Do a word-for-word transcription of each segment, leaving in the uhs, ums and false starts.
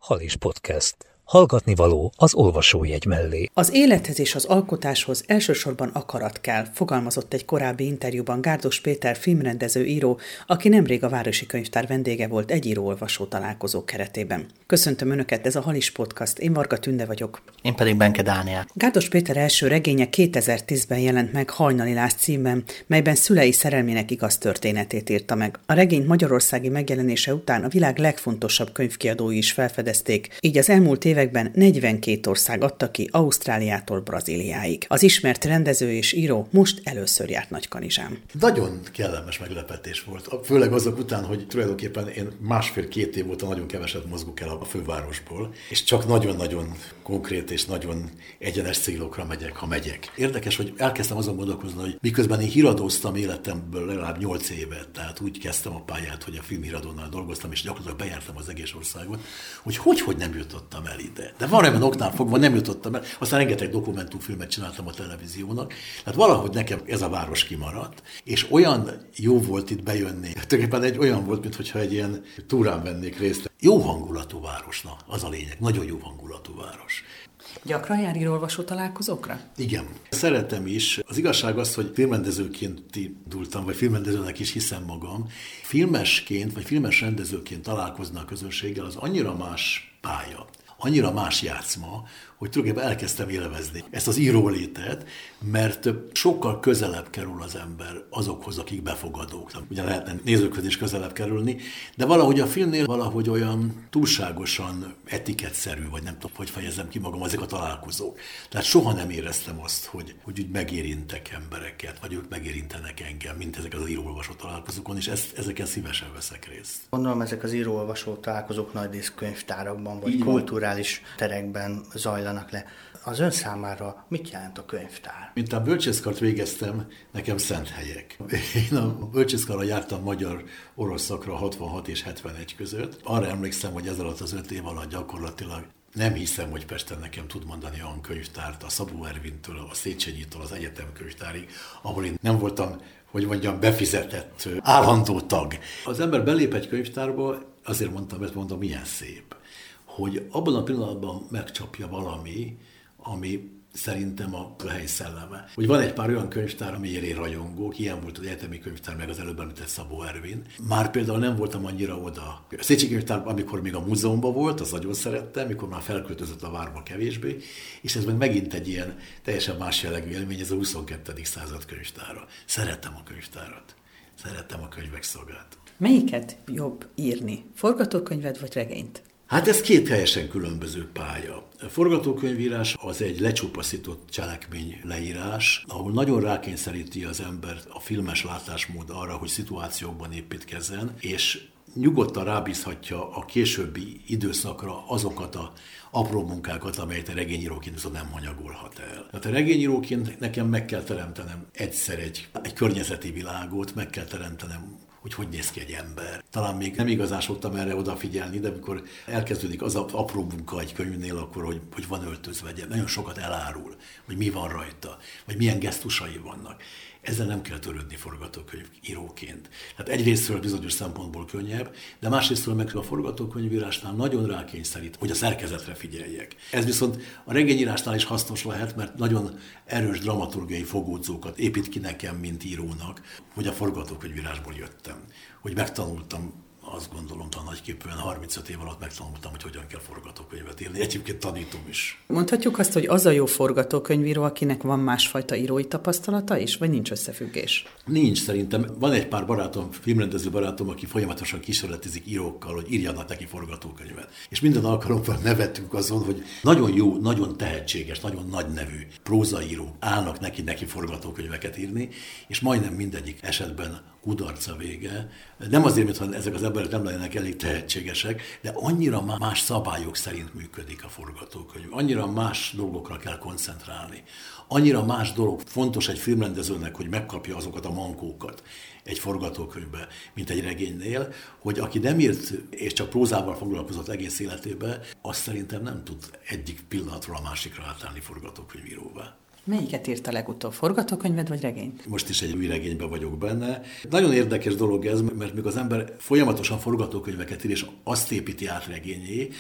Halis Podcast. Hallgatni való az olvasójegy mellé. Az élethez és az alkotáshoz elsősorban akarat kell, fogalmazott egy korábbi interjúban Gárdos Péter filmrendező író, aki nemrég a Városi Könyvtár vendége volt egy író-olvasó találkozó keretében. Köszöntöm Önöket, ez a Halis Podcast, én Varga Tünde vagyok. Én pedig Benke Dániel. Gárdos Péter első regénye kétezer-tízben jelent meg Hajnali Lász címben, melyben szülei szerelmének igaz történetét írta meg. A regény magyarországi megjelenése után a világ legfontosabb könyvkiadói is felfedezték, így az elmúlt években negyvenkét ország adta ki Ausztráliától Brazíliáig. Az ismert rendező és író most először járt Nagykanizsán. Nagyon kellemes meglepetés volt, főleg azok után, hogy tulajdonképpen én másfél-két év óta nagyon keveset mozgok el a fővárosból, és csak nagyon-nagyon konkrét és nagyon egyenes célokra megyek, ha megyek. Érdekes, hogy elkezdtem azon gondolkozni, hogy miközben én híradóztam életemből legalább nyolc évet, tehát úgy kezdtem a pályát, hogy a filmhíradónál dolgoztam, és gyakorlatilag bejártam az egész országot, hogy hogy, hogy nem jutottam el ide. De valamilyen oknál fogva nem jutottam el, aztán rengeteg dokumentumfilmet csináltam a televíziónak, tehát valahogy nekem ez a város kimaradt, és olyan jó volt itt bejönni, tulajdonképpen egy olyan volt, mintha egy ilyen túrán vennék részt. Jó hangulatú városnak, az a lényeg, nagyon jó hangulatú város. Gyakran jár író-olvasó találkozókra? Igen. Szeretem is. Az igazság az, hogy filmrendezőként indultam, vagy filmrendezőnek is hiszem magam. Filmesként, vagy filmes rendezőként találkozni a közönséggel, az annyira más pálya, annyira más játszma, hogy tulajdonképpen elkezdtem élvezni ezt az írólétet, mert sokkal közelebb kerül az ember azokhoz, akik befogadók. Ugye lehetne nézőkhöz is közelebb kerülni, de valahogy a filmnél valahogy olyan túlságosan etiketszerű, vagy nem tudom, hogy fejezem ki magam, ezek a találkozók. Tehát soha nem éreztem azt, hogy, hogy úgy megérintek embereket, vagy ők megérintenek engem, mint ezek az író-olvasó találkozókon, és ezt, ezeken szívesen veszek részt. Gondolom, ezek az író-olvasó találkozók nagy részt könyvtárakban, vagy kulturális terekben zajlanak le. Az ön számára mit jelent a könyvtár? Mint a bölcsészkart végeztem, nekem szent helyek. Én a bölcsészkarra jártam magyar-orosz szakra hatvanhat és hetvenegy között. Arra emlékszem, hogy ez alatt az öt év alatt gyakorlatilag nem hiszem, hogy Pesten nekem tud mondani olyan könyvtárt, a Szabó Ervintől, a Széchenyitől, az egyetem könyvtárig, ahol én nem voltam, hogy mondjam, befizetett állandó tag. Az ember belép egy könyvtárba, azért mondtam, ezt mondom, milyen szép, hogy abban a pillanatban megcsapja valami, ami szerintem a hely szelleme. Hogy van egy pár olyan könyvtár, amelyért én rajongók, ilyen volt az egyetemi könyvtár, meg az előbb említett Szabó Ervin. Már például nem voltam annyira oda. A Széchenyi könyvtár, amikor még a múzeumban volt, az nagyon szerettem, amikor már felköltözött a várba kevésbé, és ez meg megint egy ilyen teljesen más jellegű élmény, ez a huszonkettedik század könyvtára. Szerettem a könyvtárat. Szerettem a könyvek szagát. Melyiket jobb írni? Forgatókönyvet vagy regényt? Hát ez két teljesen különböző pálya. A forgatókönyvírás az egy lecsupaszított cselekmény leírás, ahol nagyon rákényszeríti az embert a filmes látásmód arra, hogy szituációkban építkezzen, és nyugodtan rábízhatja a későbbi időszakra azokat a apró munkákat, amelyet a regényíróként viszont nem hanyagolhat el. Tehát a regényíróként nekem meg kell teremtenem egyszer egy, egy környezeti világot, meg kell teremtenem, hogy hogy néz ki egy ember. Talán még nem igazán szoktam erre odafigyelni, de amikor elkezdődik az apró munka egy könyvnél, akkor hogy, hogy van öltözve, nagyon sokat elárul, hogy mi van rajta, vagy milyen gesztusai vannak. Ezzel nem kell törődni forgatókönyvíróként. Tehát egyrésztről bizonyos szempontból könnyebb, de másrésztről meg a forgatókönyvírásnál nagyon rákényszerít, hogy a szerkezetre figyeljek. Ez viszont a regényírásnál is hasznos lehet, mert nagyon erős dramaturgiai fogódzókat épít ki nekem, mint írónak, hogy a forgatókönyvírásból jöttem, hogy megtanultam. Azt gondolom, talán nagyképűen harmincöt év alatt megtanultam, hogy hogyan kell forgatókönyvet írni. Egyébként tanítom is. Mondhatjuk azt, hogy az a jó forgatókönyvíró, akinek van másfajta írói tapasztalata is, vagy nincs összefüggés? Nincs szerintem. Van egy pár barátom, filmrendező barátom, aki folyamatosan kísérletezik írókkal, hogy írjanak neki forgatókönyvet. És minden alkalommal nevettünk azon, hogy nagyon jó, nagyon tehetséges, nagyon nagy nevű prózaírók állnak neki, neki forgatókönyveket írni, és majdnem mindegyik esetben kudarca vége. Nem azért, mintha ezek az emberek nem lennének elég tehetségesek, de annyira más szabályok szerint működik a forgatókönyv. Annyira más dolgokra kell koncentrálni. Annyira más dolog fontos egy filmrendezőnek, hogy megkapja azokat a mankókat egy forgatókönyvbe, mint egy regénynél, hogy aki nem írt és csak prózával foglalkozott egész életében, azt szerintem nem tud egyik pillanatról a másikra átállni forgatókönyvíróvá. Melyiket írta legutóbb, forgatókönyvet vagy regényt? Most is egy új regényben vagyok benne. Nagyon érdekes dolog ez, mert mikor az ember folyamatosan forgatókönyveket ír, és azt építi át regényé,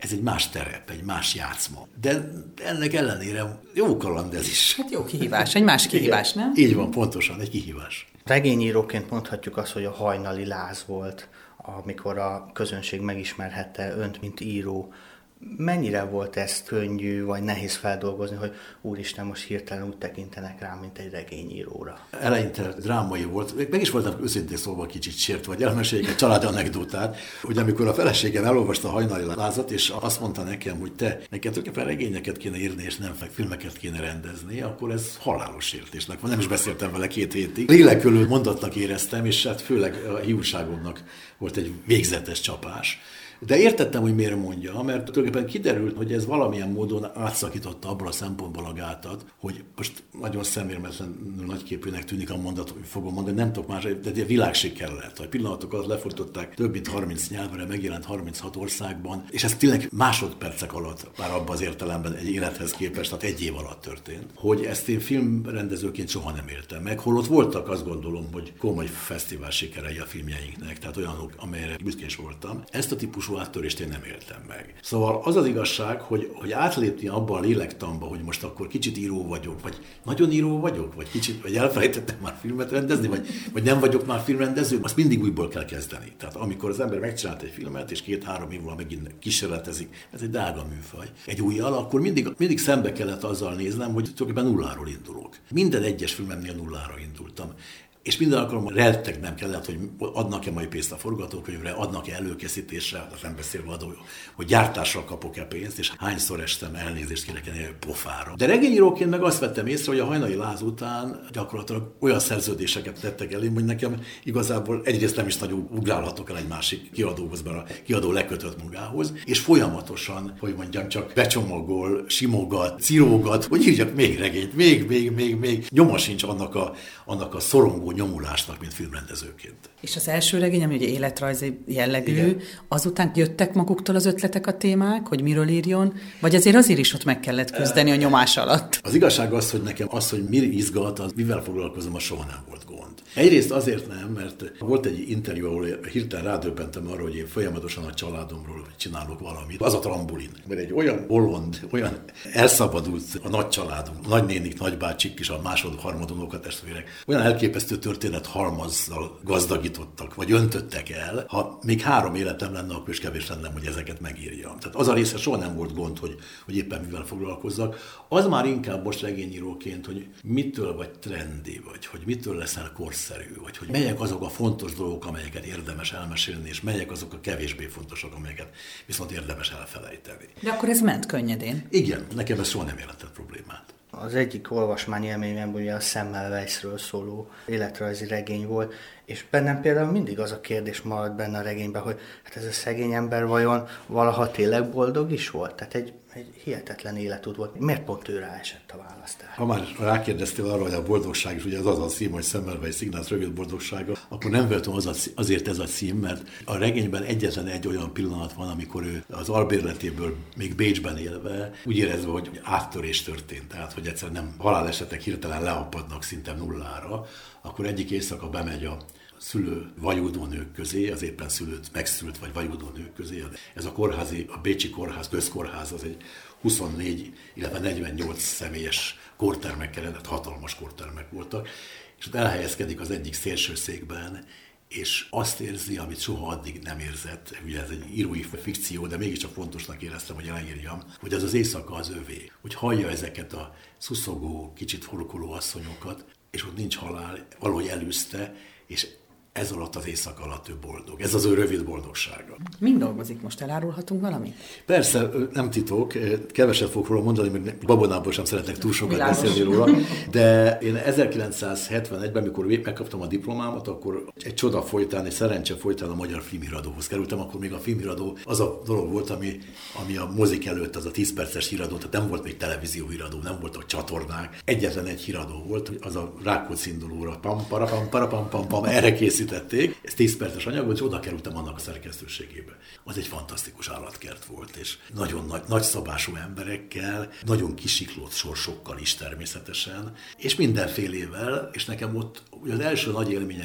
ez egy más terep, egy más játszma. De ennek ellenére jó kaland ez is. Hát jó kihívás, egy más kihívás, nem? Így van, pontosan, egy kihívás. Regényíróként mondhatjuk azt, hogy a hajnali láz volt, amikor a közönség megismerhette önt, mint író. Mennyire volt ezt könnyű, vagy nehéz feldolgozni, hogy úristen, most hirtelen úgy tekintenek rám, mint egy regényíróra? Eleinte drámai volt, meg is voltam őszintén szóval kicsit sért, vagy elmeséljük egy családi anekdotát, hogy amikor a feleségem elolvasta a hajnali lázat, és azt mondta nekem, hogy te, neked tulajdonképpen regényeket kéne írni, és nem filmeket kéne rendezni, akkor ez halálos sértésnek van. Nem is beszéltem vele két hétig. Lélekölő mondatnak éreztem, és hát főleg a hiúságomnak volt egy végzetes csapás. De értettem, hogy miért mondja, mert tulajdonképpen kiderült, hogy ez valamilyen módon átszakította abból a szempontból a gátat, hogy most nagyon szemérmetlenül nagyképűnek tűnik a mondat, hogy fogom mondani, nem tudok más, de egy világsiker lett. A pillanatok alatt lefordították több mint harminc nyelvre, megjelent harminchat országban, és ez tényleg másodpercek alatt, már abban az értelemben egy élethez képest, tehát egy év alatt történt. Hogy ezt én filmrendezőként soha nem éltem meg, holott voltak, azt gondolom, hogy komoly fesztivál sikerei a filmjeinknek, tehát olyanok, amelyre büszkés voltam. Ezt a típusú áttörést én nem éltem meg. Szóval az az igazság, hogy, hogy átlépni abba a lélektamba, hogy most akkor kicsit író vagyok, vagy nagyon író vagyok, vagy kicsit, vagy elfelejtettem már filmet rendezni, vagy, vagy nem vagyok már filmrendező, azt mindig újból kell kezdeni. Tehát amikor az ember megcsinált egy filmet, és két-három év múlva megint kísérletezik, ez egy drága műfaj, egy újjal, akkor mindig, mindig szembe kellett azzal néznem, hogy tulajdonképpen nulláról indulok. Minden egyes filmemnél nullára indultam. És minden alkalommal rettegnem kellett, hogy adnak-e majd pénzt a forgatókönyvre, adnak-e előkészítésre, nem beszélve adó, hogy gyártásra kapok-e pénzt, és hányszor estem elnézést kérek ennél pofára. De regényíróként meg azt vettem észre, hogy a hajnali láz után gyakorlatilag olyan szerződéseket tettek elém, hogy nekem igazából egyrészt nem is nagyon ugrálhatok el egy másik kiadóhoz, mert a kiadó lekötött magához, és folyamatosan, hogy mondjam, csak becsomagol, simogat, cirógat, hogy írjak még regényt, még, még, még, még. Nyoma sincs annak a, annak a szorongó nyomulásnak, mint filmrendezőként. És az első regény, ami ugye életrajzi jellegű, igen. Azután jöttek maguktól az ötletek, a témák, hogy miről írjon, vagy azért azért is ott meg kellett küzdeni a nyomás alatt? Az igazság az, hogy nekem az, hogy mi izgat, az mivel foglalkozom, az soha nem volt gond. Egyrészt azért nem, mert volt egy interjú, ahol hirtelen rádöbbentem arra, hogy én folyamatosan a családomról csinálok valamit. Az a trambulin. Mert egy olyan bolond, olyan elszabadult a nagy családunk, nagynénik, nagybácsik és a másod, harmadon unokatestvérek, olyan elképesztő történet halmazzal gazdagítottak, vagy öntöttek el. Ha még három életem lenne, akkor is kevés lenne, hogy ezeket megírjam. Tehát az a része soha nem volt gond, hogy, hogy éppen mivel foglalkozzak. Az már inkább most regényíróként, hogy mitől vagy trendi, vagy hogy mitől leszel korszerű, vagy hogy melyek azok a fontos dolgok, amelyeket érdemes elmesélni, és melyek azok a kevésbé fontosak, amelyeket viszont érdemes elfelejteni. De akkor ez ment könnyedén. Igen, nekem ez soha nem jelentett problémát. Az egyik olvasmányélményem ugye a Semmelweisről szóló életrajzi regény volt, és bennem például mindig az a kérdés maradt benne a regényben, hogy hát ez a szegény ember vajon valaha tényleg boldog is volt? Tehát egy, egy hihetetlen életút volt. Miért pont őre esett a választás? Ha már rákérdeztél arra, hogy a boldogság is, ugye az az a cím, hogy Semmelweis Ignác rövid boldogsága, akkor nem vettem az azért ez a cím, mert a regényben egyetlen egy olyan pillanat van, amikor ő az albérletéből még Bécsben élve úgy érezve, hogy áttörés történt, tehát hogy egyszer nem halálesetek hirtelen leapadnak szinte nullára, akkor egyik éjszaka bemegy a szülő vajúdó nők közé, az éppen szülőt, megszült vagy vajúdó nők közé. Ez a kórházi, a bécsi kórház, közkórház, az egy huszonnégy, illetve negyvennyolc személyes kórtermekkel, tehát hatalmas kórtermek voltak, és ott elhelyezkedik az egyik szélső székben, és azt érzi, amit soha addig nem érzett, ugye ez egy írói fikció, de mégiscsak fontosnak éreztem, hogy elírjam, hogy az az éjszaka az övé, hogy hallja ezeket a szuszogó, kicsit horkoló asszonyokat, és ott nincs halál, valahogy elűzte, és ez alatt az éjszaka alatt ő boldog. Ez az ő rövid boldogsága. Mind dolgozik most? Elárulhatunk valamit? Persze, nem titok, keveset fogok róla mondani, mert babonából sem szeretnek túl sokat beszélni róla, de én ezerkilencszázhetvenegyben, amikor megkaptam a diplomámat, akkor egy csoda folytán, egy szerencse folytán a Magyar Filmhíradóhoz kerültem, akkor még a filmhíradó az a dolog volt, ami, ami a mozik előtt, az a tíz perces híradó, tehát nem volt még televízió híradó, nem voltak csatornák, egyetlen egy híradó volt, az a Rákóczi indulóra, pam, para, pam, para, pam, pam, pam, erre készít. Ez tíz perces anyag, hogy oda kerültem annak a szerkesztőségébe. Az egy fantasztikus állatkert volt, és nagyon nagy, nagyszabású emberekkel, nagyon kisiklott sorsokkal is természetesen, és mindenfélével, és nekem ott az első nagy élményeim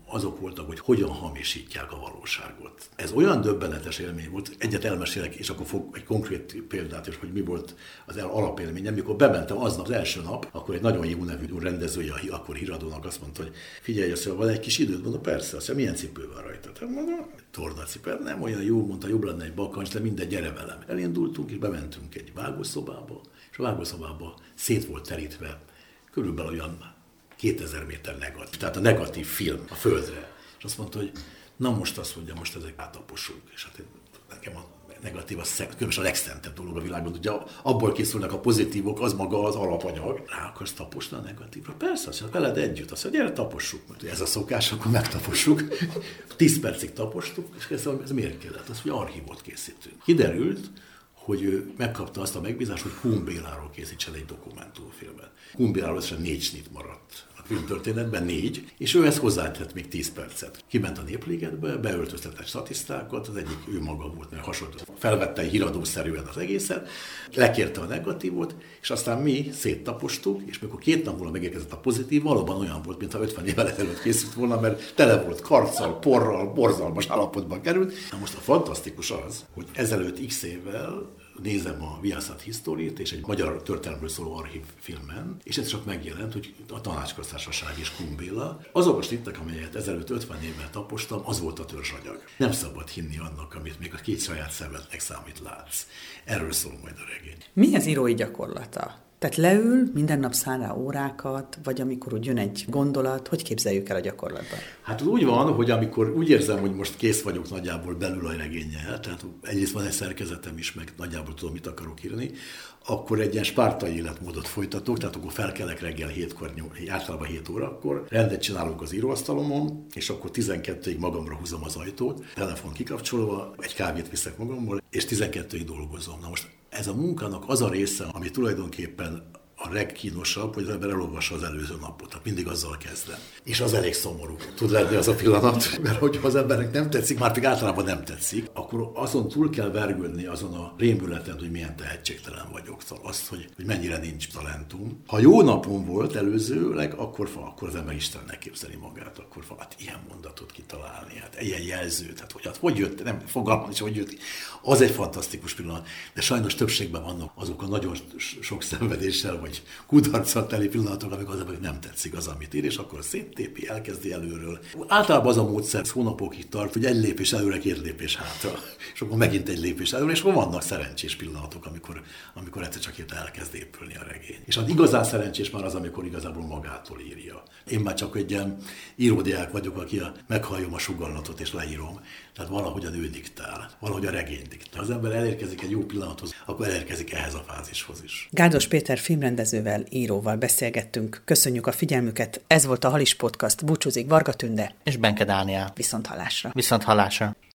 azok voltak, hogy hogyan hamisítják a valóságot. Ez olyan döbbenetes élmény volt, egyet elmesélek, és akkor fog egy konkrét példát is, hogy mi volt az alapélményem. Mikor bementem aznap, az első nap, akkor egy nagyon jó nevű rendezője, akkor híradónak azt mondta, hogy figyelj, azt mondja, van egy kis időt, mondom, persze, azt mondja, milyen cipő van rajta? Mondom, tornacipő, nem olyan jó, mondta, jobb lenne egy bakancs, de mindegy, gyere velem. Elindultunk, és bementünk egy vágószobába, és a vágószobába szét volt terítve körülbelül olyan kétezer méter negatív, tehát a negatív film a földre. És azt mondta, hogy na most azt mondja, most ezek átaposunk. És hát nekem a negatív, az különösen a legszentebb dolog a világban. Ugye abból készülnek a pozitívok, az maga az alapanyag. Rá akarsz taposni a negatívra? Persze, azt mondja, veled együtt. Azt mondja, gyere, tapossuk. Mert ez a szokás, akkor megtapossuk. Tíz percig tapostuk, és kérdeztem, ez miért kellett? Azt mondja, archívot készítünk. Kiderült, hogy ő megkapta azt a megbízást, hogy Kun Béláról készítsen egy dokumentumfilmet. Kun Béláról összesen négy snit maradt a filmtörténetben, négy, és ő ezt hozzátett még tíz percet. Kiment a Népligetbe, beöltöztetett statisztákat, az egyik ő maga volt, mert hasonló. Felvette híradószerűen az egészet, lekérte a negatívot, és aztán mi széttapostuk, és mikor két nap múlva megérkezett a pozitív, valóban olyan volt, mintha ötven évvel ezelőtt készült volna, mert tele volt karccal, porral, borzalmas állapotban került. Na most a fantasztikus az, hogy ezelőtt x évvel nézem a Viaszat Historyt, és egy magyar történelemről szóló archívfilmen, és ez csak megjelent, hogy a Tanácsköztársaság és Kun Béla. Azok a snittek, amelyet ezelőtt ötven évvel tapostam, az volt a törzsanyag. Nem szabad hinni annak, amit még a két saját szemednek számít látsz. Erről szól majd a regény. Mi az írói gyakorlata? Tehát leül, minden nap száll rá órákat, vagy amikor úgy jön egy gondolat, hogy képzeljük el a gyakorlatban? Hát úgy van, hogy amikor úgy érzem, hogy most kész vagyok nagyjából belül a regénnyel, tehát egyrészt van egy szerkezetem is, meg nagyjából tudom, mit akarok írni, akkor egy ilyen spártai életmódot folytatok, tehát akkor felkelek reggel hétkor, általában hét órakor, rendet csinálok az íróasztalomon, és akkor tizenkettőig magamra húzom az ajtót, telefon kikapcsolva, egy kávét viszek magammal, és tizenkettőig dolgozom. Na most ez a munkának az a része, ami tulajdonképpen a legkínosabb, hogy az ember elolvassa az előző napot. Tehát mindig azzal kezdem. És az elég szomorú. Tud lenni az a pillanat, mert hogyha az embernek nem tetszik, már pedig általában nem tetszik, akkor azon túl kell vergődni azon a rémületen, hogy milyen tehetségtelen vagyok. Szóval azt, hogy, hogy mennyire nincs talentum. Ha jó napom volt előzőleg, akkor, akkor az ember Istennek képzeli magát, akkor hát ilyen mondatot kitalálni, hát ilyen jelzőt, hát hogy, hát hogy jött, nem fogalmam is, hogy jött. Az egy fantasztikus pillanat, de sajnos többségben vannak azok a nagyon sok szenvedéssel, vagy kudarccal teli pillanatok, amikor az embernek nem tetszik az, amit ír, és akkor széttépi, elkezdi előről. Általában az a módszer hónapokig tart, hogy egy lépés előre, két lépés hátra, és akkor megint egy lépés előre, és akkor vannak szerencsés pillanatok, amikor, amikor egyszer csak itt elkezd épülni a regény. És az igazán szerencsés már az, amikor igazából magától írja. Én már csak egy ilyen íródiák vagyok, aki a, meghalljom a sugallatot és leírom. Tehát valahogyan ő diktál, valahogy a regény diktál. Az ember elérkezik egy jó pillanathoz, akkor elérkezik ehhez a fázishoz is. Gárdos Péter filmrendezővel, íróval beszélgettünk. Köszönjük a figyelmüket. Ez volt a Halis Podcast. Búcsúzik Varga Tünde és Benke Dániel. Viszont hallásra. Viszont hallásra.